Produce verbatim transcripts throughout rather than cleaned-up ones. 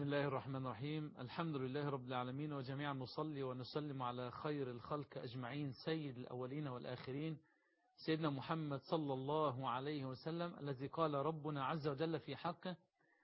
بسم الله الرحمن الرحيم. الحمد لله رب العالمين، وجميعا نصلي ونسلم على خير الخلق أجمعين، سيد الأولين والآخرين، سيدنا محمد صلى الله عليه وسلم، الذي قال ربنا عز وجل في حقه: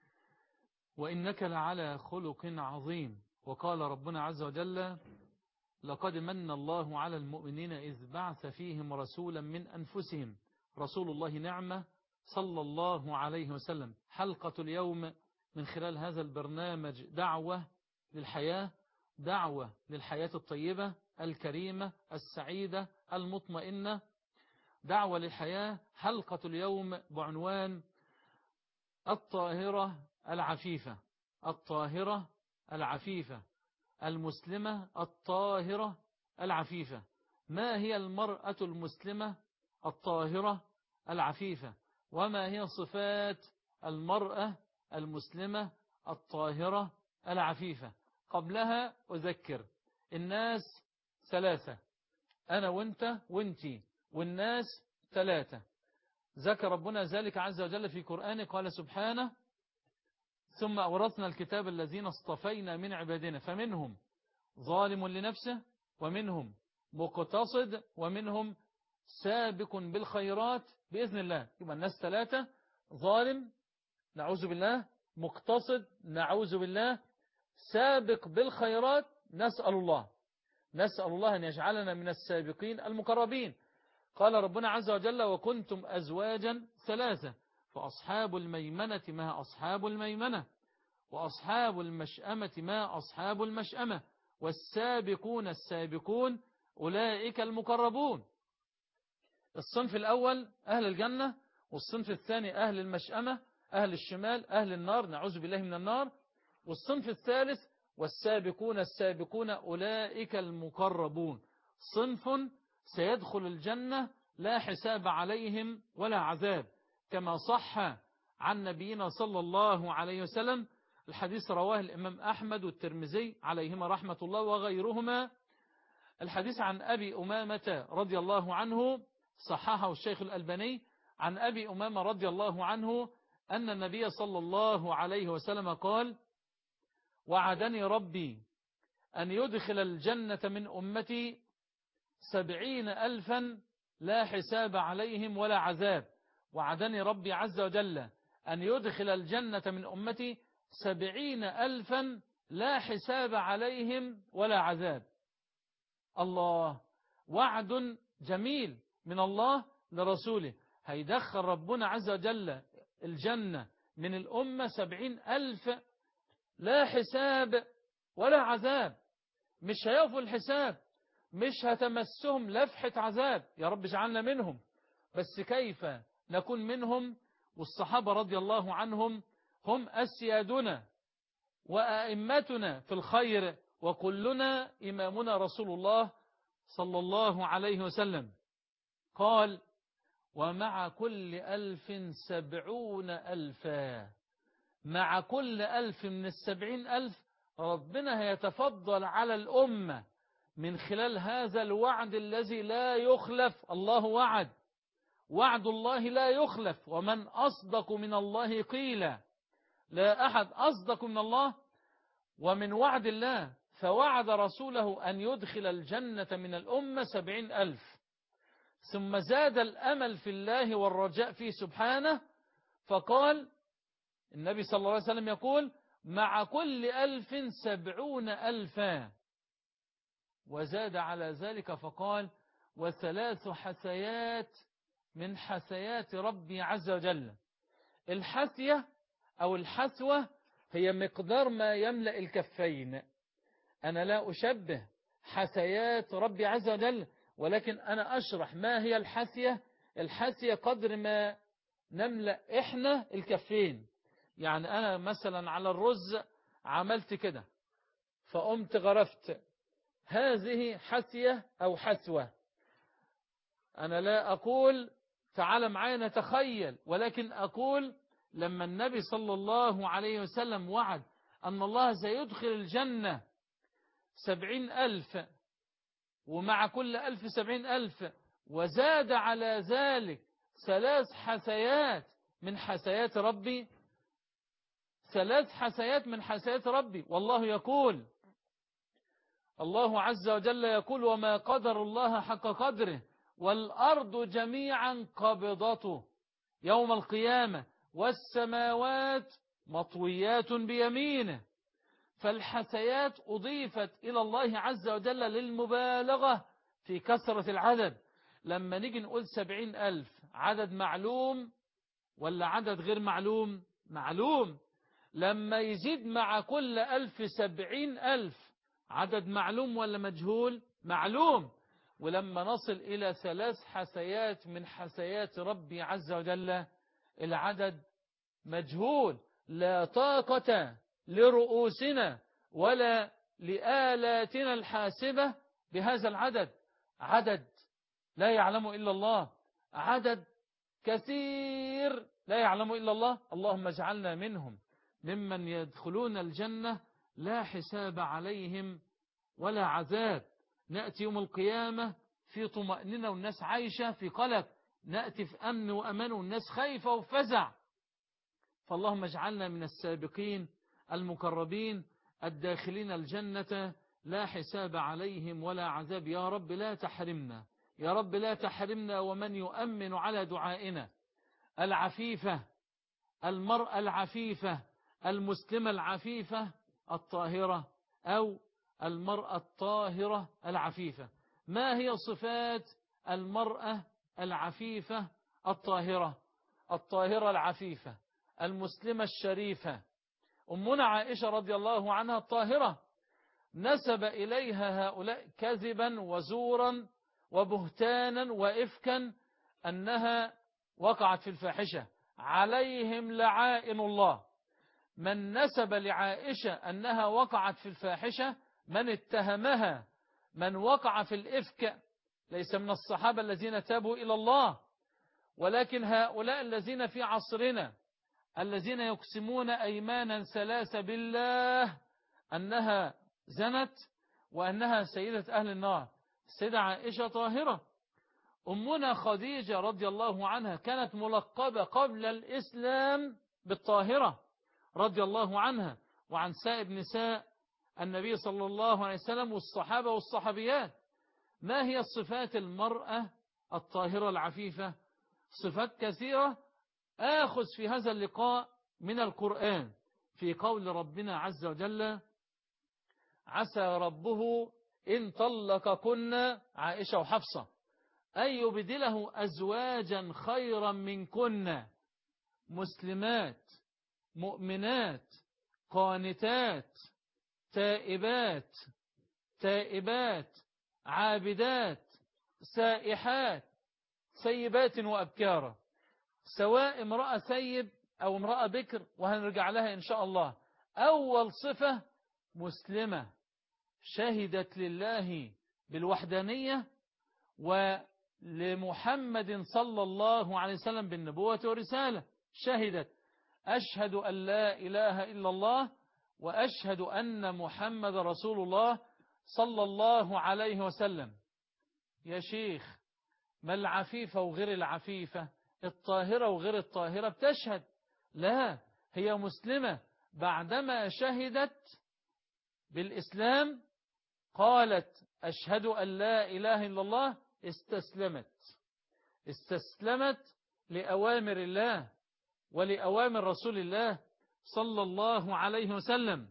وإنك لعلى خلق عظيم. وقال ربنا عز وجل: لقد من الله على المؤمنين إذ بعث فيهم رسولا من أنفسهم رسول الله نعمة صلى الله عليه وسلم. حلقة اليوم من خلال هذا البرنامج دعوة للحياة، دعوة للحياة الطيبة الكريمة السعيدة المطمئنة، دعوة للحياة. حلقة اليوم بعنوان الطاهرة العفيفة، الطاهرة العفيفة، المسلمة الطاهرة العفيفة. ما هي المرأة المسلمة الطاهرة العفيفة؟ وما هي صفات المرأة المسلمة الطاهرة العفيفة؟ قبلها أذكر الناس ثلاثة، أنا وانت وانتي، والناس ثلاثة. ذكر ربنا ذلك عز وجل في قرآنه، قال سبحانه: ثم أورثنا الكتاب الذين اصطفينا من عبادنا فمنهم ظالم لنفسه ومنهم مقتصد ومنهم سابق بالخيرات بإذن الله. يبقى الناس ثلاثة: ظالم نعوذ بالله، مقتصد نعوذ بالله، سابق بالخيرات نسأل الله نسأل الله أن يجعلنا من السابقين المقربين. قال ربنا عز وجل: وكنتم أزواجا ثلاثة فأصحاب الميمنة ما أصحاب الميمنة وأصحاب المشأمة ما أصحاب المشأمة والسابقون السابقون أولئك المقربون. الصنف الأول أهل الجنة، والصنف الثاني أهل المشأمة أهل الشمال أهل النار نعوذ بالله من النار، والصنف الثالث والسابقون السابقون أولئك المقربون. صنف سيدخل الجنة لا حساب عليهم ولا عذاب، كما صح عن نبينا صلى الله عليه وسلم. الحديث رواه الإمام أحمد والترمذي عليهما رحمة الله وغيرهما. الحديث عن أبي أمامة رضي الله عنه، صححه الشيخ الألباني، عن أبي أمامة رضي الله عنه أن النبي صلى الله عليه وسلم قال: وعدني ربي أن يدخل الجنة من أمتي سبعين ألفا لا حساب عليهم ولا عذاب. وعدني ربي عز وجل أن يدخل الجنة من أمتي سبعين ألفا لا حساب عليهم ولا عذاب. الله، وعد جميل من الله لرسوله، هيدخل ربنا عز وجل الجنة من الأمة سبعين ألف لا حساب ولا عذاب. مش هيقفوا الحساب، مش هتمسهم لفحة عذاب، يا رب اجعلنا منهم. بس كيف نكون منهم والصحابة رضي الله عنهم هم أسيادنا وأئمتنا في الخير، وكلنا إمامنا رسول الله صلى الله عليه وسلم. قال: ومع كل ألف سبعون ألفا، مع كل ألف من السبعين ألف ربنا هيتفضل على الأمة من خلال هذا الوعد الذي لا يخلف. الله وعد، وعد الله لا يخلف، ومن أصدق من الله قيلا، لا أحد أصدق من الله ومن وعد الله. فوعد رسوله أن يدخل الجنة من الأمة سبعين ألف، ثم زاد الأمل في الله والرجاء فيه سبحانه، فقال النبي صلى الله عليه وسلم يقول: مع كل ألف سبعون ألفا، وزاد على ذلك فقال: وثلاث حثيات من حثيات ربي عز وجل. الحثية أو الحثوة هي مقدار ما يملأ الكفين. أنا لا أشبه حثيات ربي عز وجل، ولكن أنا أشرح ما هي الحثية. الحثية قدر ما نملأ إحنا الكفين. يعني أنا مثلا على الرز عملت كده فقمت غرفت، هذه حثية أو حثوة. أنا لا أقول تعال معايا نتخيل، ولكن أقول لما النبي صلى الله عليه وسلم وعد أن الله سيدخل الجنة سبعين ألف، ومع كل ألف سبعين ألف، وزاد على ذلك ثلاث حثيات من حثيات ربي، ثلاث حسيات من حسيات ربي. والله يقول، الله عز وجل يقول: وما قدر الله حق قدره والأرض جميعا قبضته يوم القيامة والسماوات مطويات بيمينه. فالحسيات أضيفت إلى الله عز وجل للمبالغة في كثرة العدد. لما نيجي نقول سبعين ألف، عدد معلوم ولا عدد غير معلوم؟ معلوم. لما يزيد مع كل ألف سبعين ألف، عدد معلوم ولا مجهول؟ معلوم. ولما نصل إلى ثلاث حسيات من حسيات ربي عز وجل، العدد مجهول. لا طاقة لرؤوسنا ولا لآلاتنا الحاسبة بهذا العدد. عدد لا يعلم إلا الله، عدد كثير لا يعلم إلا الله. اللهم اجعلنا منهم، ممن يدخلون الجنة لا حساب عليهم ولا عذاب. نأتي يوم القيامة في طمأنينة والناس عايشة في قلق، نأتي في أمن وأمان والناس خايفة وفزع. فاللهم اجعلنا من السابقين المقربين الداخلين الجنة لا حساب عليهم ولا عذاب. يا رب لا تحرمنا، يا رب لا تحرمنا. ومن يؤمن على دعائنا. العفيفة، المرأة العفيفة، المسلمة العفيفة الطاهرة، أو المرأة الطاهرة العفيفة. ما هي صفات المرأة العفيفة الطاهرة؟ الطاهرة العفيفة المسلمة الشريفة أمنا عائشة رضي الله عنها الطاهرة، نسب إليها هؤلاء كذبا وزورا وبهتانا وإفكا أنها وقعت في الفاحشة، عليهم لعائن الله. من نسب لعائشة أنها وقعت في الفاحشة، من اتهمها، من وقع في الإفك، ليس من الصحابة الذين تابوا إلى الله، ولكن هؤلاء الذين في عصرنا الذين يقسمون أيمانا ثلاث بالله أنها زنت وأنها سيدة أهل النار. السيدة عائشة طاهرة. أمنا خديجة رضي الله عنها كانت ملقبة قبل الإسلام بالطاهرة رضي الله عنها، وعن سائر نساء النبي صلى الله عليه وسلم والصحابة والصحابيات. ما هي صفات المرأة الطاهرة العفيفة؟ صفات كثيرة آخذ في هذا اللقاء من القرآن، في قول ربنا عز وجل: عسى ربه إن طلقكن، عائشة وحفصة، أن يبدله أزواجا خيرا منكن مسلمات مؤمنات قانتات تائبات تائبات عابدات سائحات سيبات وأبكارا. سواء امرأة سيب أو امرأة بكر، وهنرجع لها إن شاء الله. أول صفة مسلمة شهدت لله بالوحدانية ولمحمد صلى الله عليه وسلم بالنبوة والرسالة. شهدت أشهد أن لا إله إلا الله وأشهد أن محمد رسول الله صلى الله عليه وسلم. يا شيخ، ما العفيفة وغير العفيفة، الطاهرة وغير الطاهرة بتشهد؟ لا، هي مسلمة. بعدما شهدت بالإسلام قالت أشهد أن لا إله إلا الله، استسلمت استسلمت لأوامر الله ولأوامر رسول الله صلى الله عليه وسلم.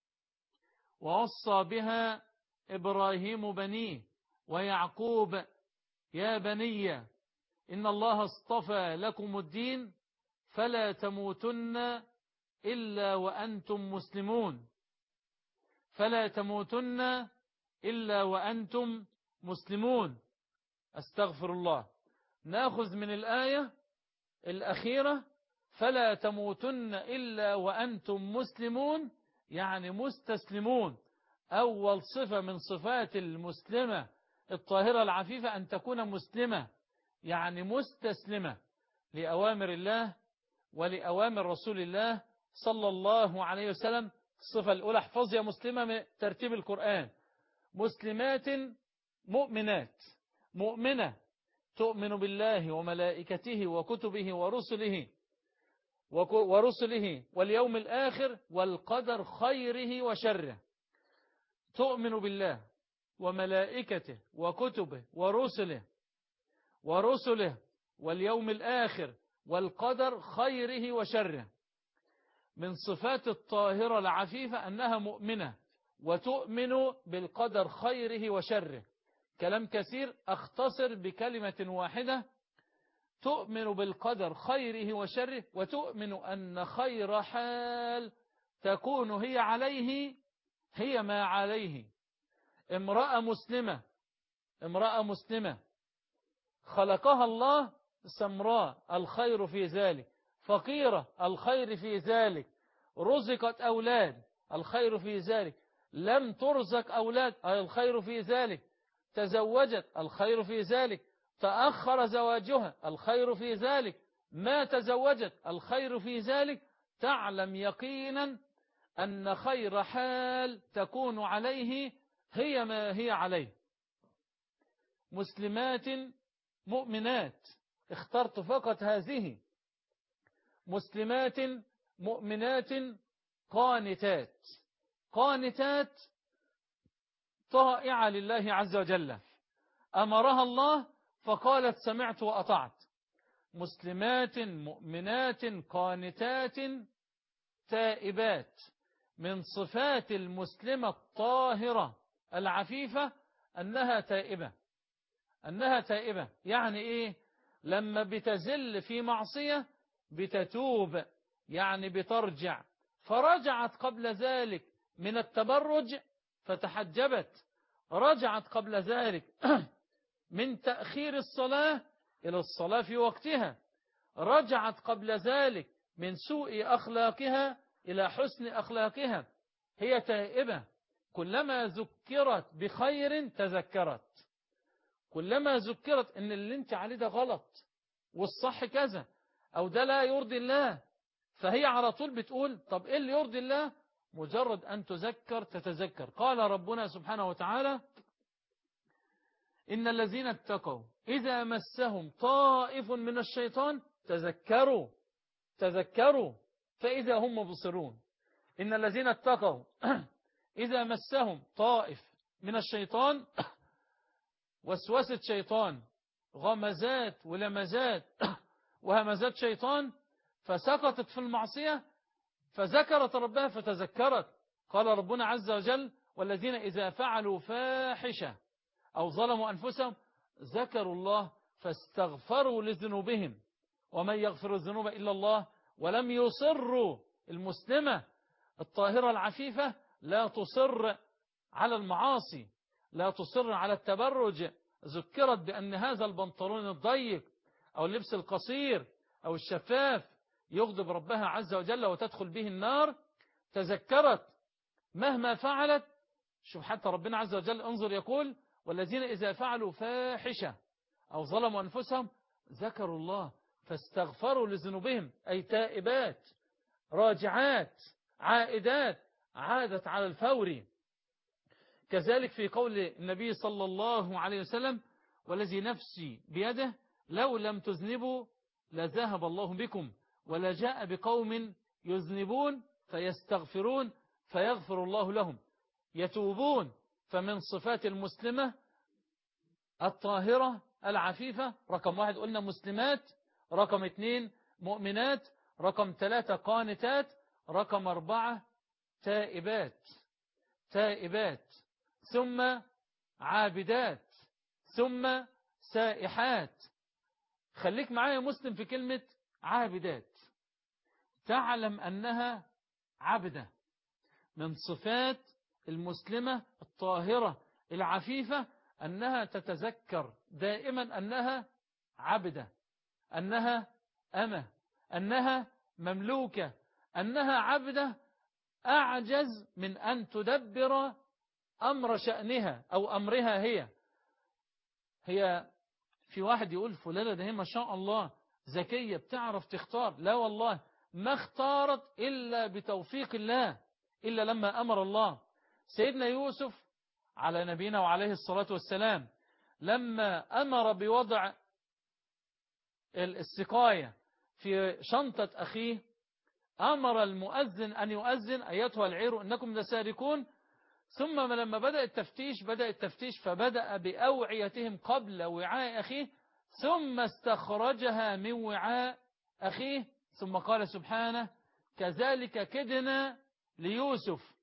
ووصى بها إبراهيم بنيه ويعقوب: يا بني إن الله اصطفى لكم الدين فلا تموتن إلا وأنتم مسلمون فلا تموتن إلا وأنتم مسلمون. أستغفر الله. نأخذ من الآية الأخيرة: فلا تموتن إلا وأنتم مسلمون، يعني مستسلمون. أول صفة من صفات المسلمة الطاهرة العفيفة أن تكون مسلمة، يعني مستسلمة لأوامر الله ولأوامر رسول الله صلى الله عليه وسلم. الصفة الأولى، احفظ يا مسلمة من ترتيب القرآن: مسلمات مؤمنات. مؤمنة تؤمن بالله وملائكته وكتبه ورسله ورسله واليوم الآخر والقدر خيره وشره. تؤمن بالله وملائكته وكتبه ورسله ورسله واليوم الآخر والقدر خيره وشره. من صفات الطاهرة العفيفة أنها مؤمنة وتؤمن بالقدر خيره وشره. كلام كثير، أختصر بكلمة واحدة: تؤمن بالقدر خيره وشره، وتؤمن أن خير حال تكون هي عليه هي ما عليه. امرأة مسلمة امرأة مسلمة خلقها الله سمراء، الخير في ذلك. فقيرة، الخير في ذلك. رزقت أولاد، الخير في ذلك. لم ترزق أولاد، أي الخير في ذلك. تزوجت، الخير في ذلك. تأخر زواجها، الخير في ذلك. ما تزوجت، الخير في ذلك. تعلم يقينا أن خير حال تكون عليه هي ما هي عليه. مسلمات مؤمنات، اخترت فقط هذه. مسلمات مؤمنات قانتات. قانتات طائعة لله عز وجل، أمرها الله فقالت سمعت وأطعت. مسلمات مؤمنات قانتات تائبات. من صفات المسلمة الطاهرة العفيفة أنها تائبة. أنها تائبة يعني إيه؟ لما بتزل في معصية بتتوب، يعني بترجع. فرجعت قبل ذلك من التبرج فتحجبت، رجعت قبل ذلك من تأخير الصلاة إلى الصلاة في وقتها، رجعت قبل ذلك من سوء أخلاقها إلى حسن أخلاقها. هي تائبة. كلما ذكرت بخير تذكرت، كلما ذكرت ان اللي انت عليه ده غلط والصح كذا او ده لا يرضي الله، فهي على طول بتقول طب ايه اللي يرضي الله؟ مجرد ان تذكر تتذكر. قال ربنا سبحانه وتعالى: إن الذين اتقوا إذا مسهم طائف من الشيطان تذكروا تذكروا فإذا هم مبصرون. إن الذين اتقوا إذا مسهم طائف من الشيطان، وسوسة شيطان، غمزات ولمزات وهمزات شيطان، فسقطت في المعصية فذكرت ربها فتذكرت. قال ربنا عز وجل: والذين إذا فعلوا فاحشة أو ظلموا أنفسهم ذكروا الله فاستغفروا لذنوبهم ومن يغفر الذنوب إلا الله ولم يصروا. المسلمة الطاهرة العفيفة لا تصر على المعاصي، لا تصر على التبرج. ذكرت بأن هذا البنطلون الضيق أو اللبس القصير أو الشفاف يغضب ربها عز وجل وتدخل به النار، تذكرت مهما فعلت. شوف حتى ربنا عز وجل انظر يقول: والذين إذا فعلوا فاحشة أو ظلموا أنفسهم ذكروا الله فاستغفروا لذنوبهم، أي تائبات راجعات عائدات، عادت على الفور. كذلك في قول النبي صلى الله عليه وسلم: والذي نفسي بيده لو لم تذنبوا لذهب الله بكم ولجاء بقوم يذنبون فيستغفرون فيغفر الله لهم، يتوبون. فمن صفات المسلمة الطاهرة العفيفة: رقم واحد قلنا مسلمات، رقم اثنين مؤمنات، رقم ثلاثة قانتات، رقم أربعة تائبات تائبات ثم عابدات ثم سائحات. خليك معايا مسلم في كلمة عابدات. تعلم أنها عبدة. من صفات المسلمة الطاهرة العفيفة أنها تتذكر دائما أنها عبدة، أنها أمة، أنها مملوكة، أنها عبدة أعجز من أن تدبر أمر شأنها أو أمرها. هي هي في واحد يقول فلانة ده هي ما شاء الله ذكية بتعرف تختار. لا والله، ما اختارت إلا بتوفيق الله، إلا لما أمر الله. سيدنا يوسف على نبينا وعليه الصلاة والسلام لما أمر بوضع السقاية في شنطة أخيه أمر المؤذن أن يؤذن أيتها العير إنكم لسارقون. ثم لما بدأ التفتيش بدأ التفتيش فبدأ بأوعيتهم قبل وعاء أخيه، ثم استخرجها من وعاء أخيه، ثم قال سبحانه كذلك كدنا ليوسف.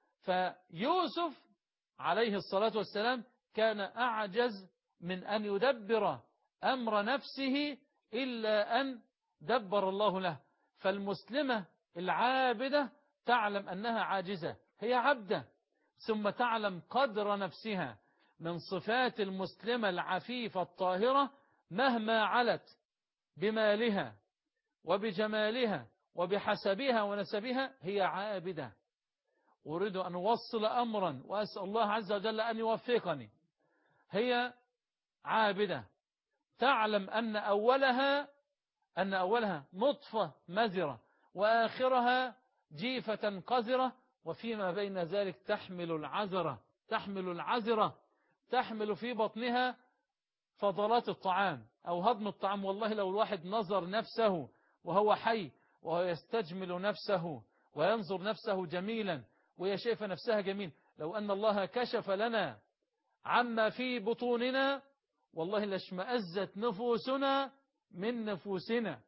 فيوسف عليه الصلاة والسلام كان أعجز من أن يدبر أمر نفسه إلا أن دبر الله له. فالمسلمة العابدة تعلم أنها عاجزة، هي عبدة، ثم تعلم قدر نفسها. من صفات المسلمة العفيفة الطاهرة مهما علت بمالها وبجمالها وبحسبها ونسبها هي عابدة. أريد أن أوصل أمرا وأسأل الله عز وجل أن يوفقني. هي عابدة تعلم أن أولها أن أولها نطفة مزرة وآخرها جيفة قذرة، وفيما بين ذلك تحمل العذرة تحمل العذرة تحمل في بطنها فضلات الطعام أو هضم الطعام. والله لو الواحد نظر نفسه وهو حي وهو يستجمل نفسه وينظر نفسه جميلا وهي شايفة نفسها جميل، لو أن الله كشف لنا عما في بطوننا والله لاشمأزت نفوسنا من نفوسنا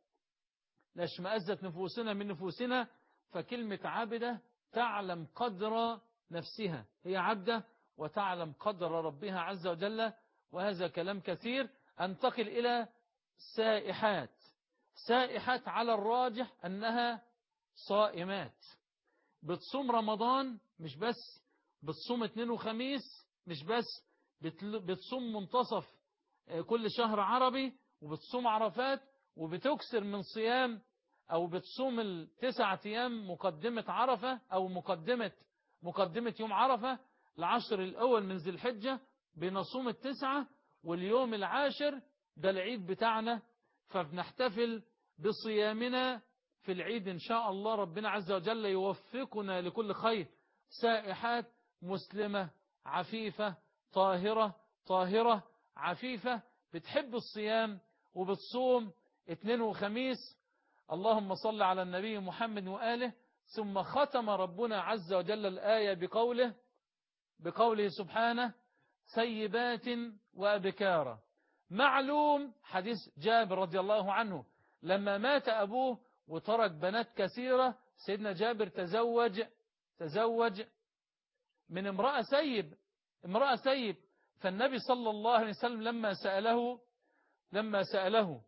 لاشمأزت نفوسنا من نفوسنا. فكلمة عبدة تعلم قدر نفسها، هي عبدة وتعلم قدر ربها عز وجل. وهذا كلام كثير. أنتقل إلى سائحات. سائحات على الراجح أنها صائمات، بتصوم رمضان مش بس، بتصوم اثنين وخميس مش بس، بتصوم منتصف كل شهر عربي، وبتصوم عرفات، وبتكسر من صيام أو بتصوم التسعة أيام مقدمة عرفة أو مقدمة مقدمة يوم عرفة. العشر الأول من ذي الحجة بنصوم التسعة، واليوم العاشر ده العيد بتاعنا، فبنحتفل بصيامنا في العيد إن شاء الله. ربنا عز وجل يوفقنا لكل خير. سائحات مسلمة عفيفة طاهرة طاهرة عفيفة بتحب الصيام وبتصوم اثنين وخميس. اللهم صل على النبي محمد وآله. ثم ختم ربنا عز وجل الآية بقوله بقوله سبحانه سيبات وأبكارا. معلوم حديث جابر رضي الله عنه لما مات أبوه وترك بنات كثيرة، سيدنا جابر تزوج تزوج من امرأة سيب امرأة سيب فالنبي صلى الله عليه وسلم لما سأله لما سأله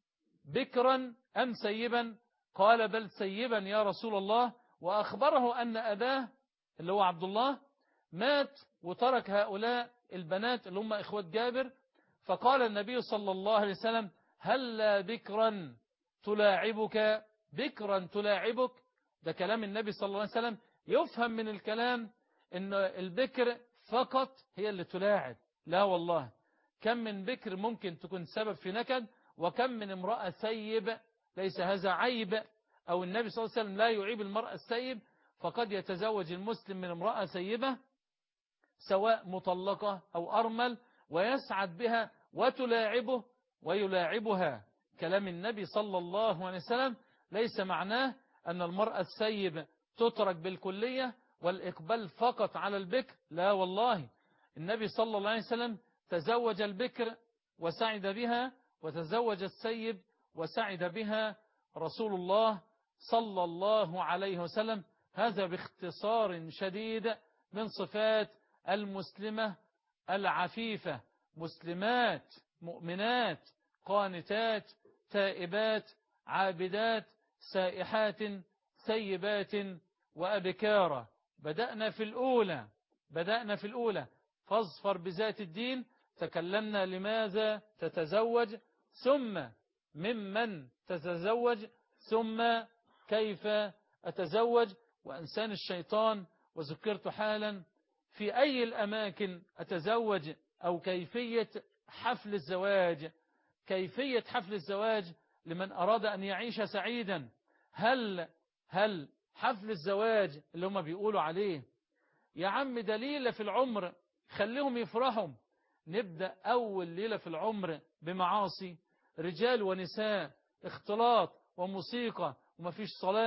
بكرا أم سيبا قال بل سيبا يا رسول الله، وأخبره أن أباه اللي هو عبد الله مات وترك هؤلاء البنات اللي هم إخوة جابر. فقال النبي صلى الله عليه وسلم هلا بكرا تلاعبك بكرا تلاعبك. ده كلام النبي صلى الله عليه وسلم. يفهم من الكلام ان البكر فقط هي اللي تلاعب، لا والله، كم من بكر ممكن تكون سبب في نكد، وكم من امرأة سيب ليس هذا عيب، أو النبي صلى الله عليه وسلم لا يعيب المرأة السيب. فقد يتزوج المسلم من امرأة سيبة سواء مطلقة أو أرمل ويسعد بها وتلاعبه ويلاعبها. كلام النبي صلى الله عليه وسلم ليس معناه أن المرأة السيب تترك بالكلية والإقبال فقط على البكر، لا والله. النبي صلى الله عليه وسلم تزوج البكر وسعد بها، وتزوج السيب وسعد بها رسول الله صلى الله عليه وسلم. هذا باختصار شديد من صفات المسلمة العفيفة. مسلمات مؤمنات قانتات تائبات عابدات سائحات سيبات وأبكارا. بدأنا في الأولى بدأنا في الأولى فاظفر بذات الدين. تكلمنا لماذا تتزوج، ثم ممن تتزوج، ثم كيف أتزوج، وأنسان الشيطان، وذكرت حالا في أي الأماكن أتزوج، أو كيفية حفل الزواج كيفية حفل الزواج لمن أراد أن يعيش سعيدا. هل هل حفل الزواج اللي هم بيقولوا عليه يا عم ده ليلة في العمر خليهم يفرحوا، نبدأ أول ليلة في العمر بمعاصي، رجال ونساء، اختلاط وموسيقى، ومفيش صلاة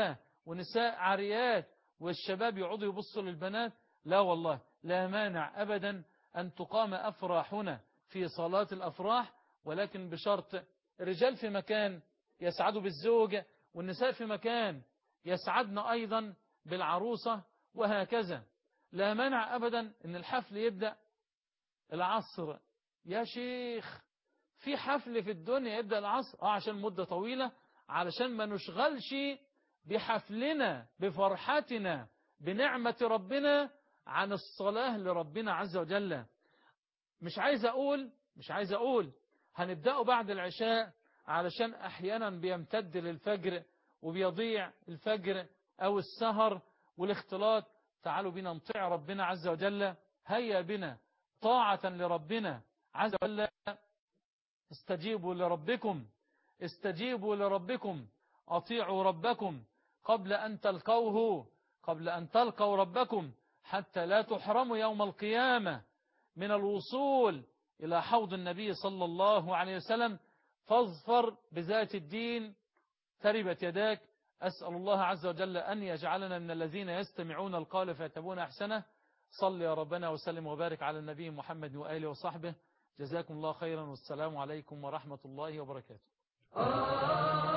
ونساء عاريات والشباب يقعدوا يبصوا للبنات. لا والله، لا مانع أبدا أن تقام أفراحنا في صلاة الأفراح، ولكن بشرط الرجال في مكان يسعدوا بالزوجة، والنساء في مكان يسعدن أيضا بالعروسة، وهكذا. لا مانع أبدا أن الحفل يبدأ العصر. يا شيخ، في حفل في الدنيا يبدأ العصر؟ اه عشان مدة طويلة، علشان ما نشغلش بحفلنا بفرحتنا بنعمة ربنا عن الصلاة لربنا عز وجل. مش عايز أقول مش عايز أقول هنبدأه بعد العشاء، علشان أحيانا بيمتد للفجر وبيضيع الفجر أو السهر والاختلاط. تعالوا بنا نطيع ربنا عز وجل، هيا بنا طاعة لربنا عز وجل. استجيبوا لربكم استجيبوا لربكم أطيعوا ربكم قبل أن تلقوه قبل أن تلقوا ربكم، حتى لا تحرموا يوم القيامة من الوصول إلى حوض النبي صلى الله عليه وسلم. فاظفر بذات الدين تربت يداك. أسأل الله عز وجل أن يجعلنا من الذين يستمعون القول فيتبعون أحسنه. صل يا ربنا وسلم وبارك على النبي محمد وآله وصحبه. جزاكم الله خيرا، والسلام عليكم ورحمة الله وبركاته.